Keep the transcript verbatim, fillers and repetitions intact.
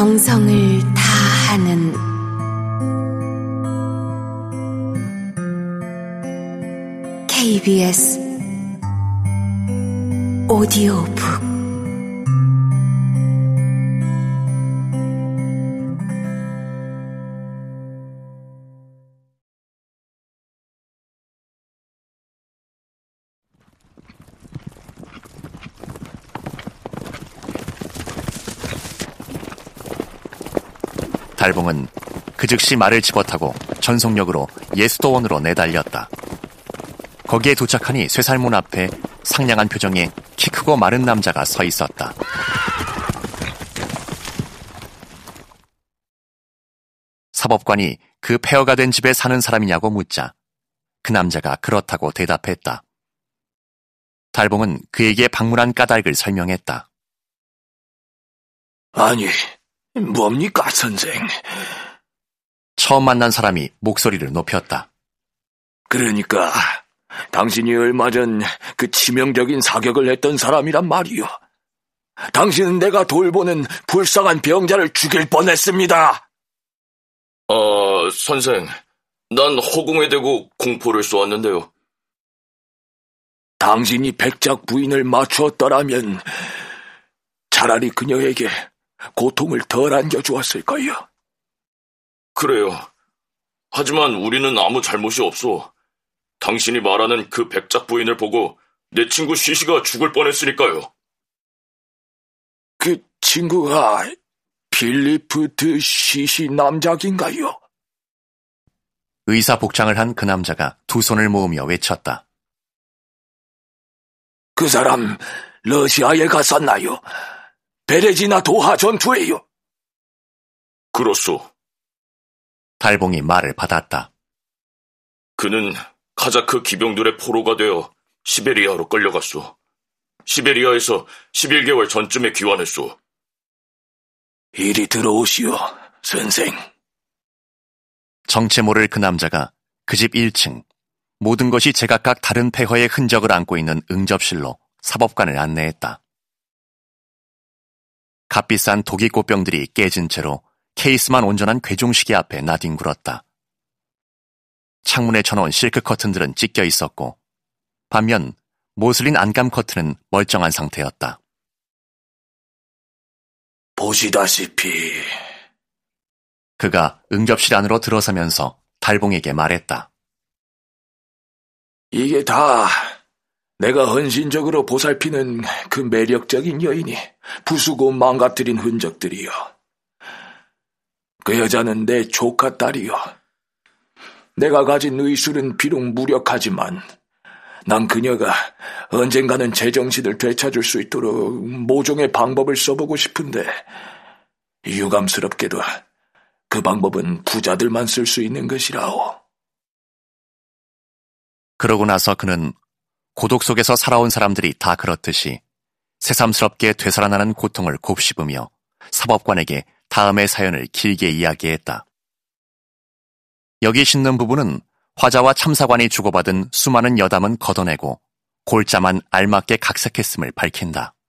정성을 다하는 케이비에스 오디오북 달봉은 그 즉시 말을 집어타고 전속력으로 예수도원으로 내달렸다. 거기에 도착하니 쇠살문 앞에 상냥한 표정의 키 크고 마른 남자가 서 있었다. 사법관이 그 폐허가 된 집에 사는 사람이냐고 묻자 그 남자가 그렇다고 대답했다. 달봉은 그에게 방문한 까닭을 설명했다. 아니, 뭡니까, 선생? 처음 만난 사람이 목소리를 높였다. 그러니까 당신이 얼마 전 그 치명적인 사격을 했던 사람이란 말이요. 당신은 내가 돌보는 불쌍한 병자를 죽일 뻔했습니다. 어, 선생, 난 허공에 대고 공포를 쏘았는데요. 당신이 백작 부인을 맞추었더라면 차라리 그녀에게 고통을 덜 안겨주었을 거요. 그래요. 하지만 우리는 아무 잘못이 없어. 당신이 말하는 그 백작 부인을 보고 내 친구 시시가 죽을 뻔했으니까요. 그 친구가 필리프 시시 남작인가요? 의사 복장을 한 그 남자가 두 손을 모으며 외쳤다. 그 사람 러시아에 갔었나요? 베레지나 도하 전투에요. 그렇소. 달봉이 말을 받았다. 그는 카자크 기병들의 포로가 되어 시베리아로 끌려갔소. 시베리아에서 십일 개월 전쯤에 귀환했소. 이리 들어오시오, 선생. 정체 모를 그 남자가 그 집 일 층, 모든 것이 제각각 다른 폐허의 흔적을 안고 있는 응접실로 사법관을 안내했다. 값비싼 독이 꽃병들이 깨진 채로 케이스만 온전한 괴종시계 앞에 나뒹굴었다. 창문에 쳐놓은 실크 커튼들은 찢겨 있었고 반면 모슬린 안감 커튼은 멀쩡한 상태였다. 보시다시피 그가 응접실 안으로 들어서면서 달봉에게 말했다. 이게 다 내가 헌신적으로 보살피는 그 매력적인 여인이 부수고 망가뜨린 흔적들이요. 그 여자는 내 조카 딸이요. 내가 가진 의술은 비록 무력하지만 난 그녀가 언젠가는 제정신을 되찾을 수 있도록 모종의 방법을 써보고 싶은데 유감스럽게도 그 방법은 부자들만 쓸 수 있는 것이라오. 그러고 나서 그는 고독 속에서 살아온 사람들이 다 그렇듯이 새삼스럽게 되살아나는 고통을 곱씹으며 사법관에게 다음의 사연을 길게 이야기했다. 여기 싣는 부부는 화자와 참사관이 주고받은 수많은 여담은 걷어내고 골자만 알맞게 각색했음을 밝힌다.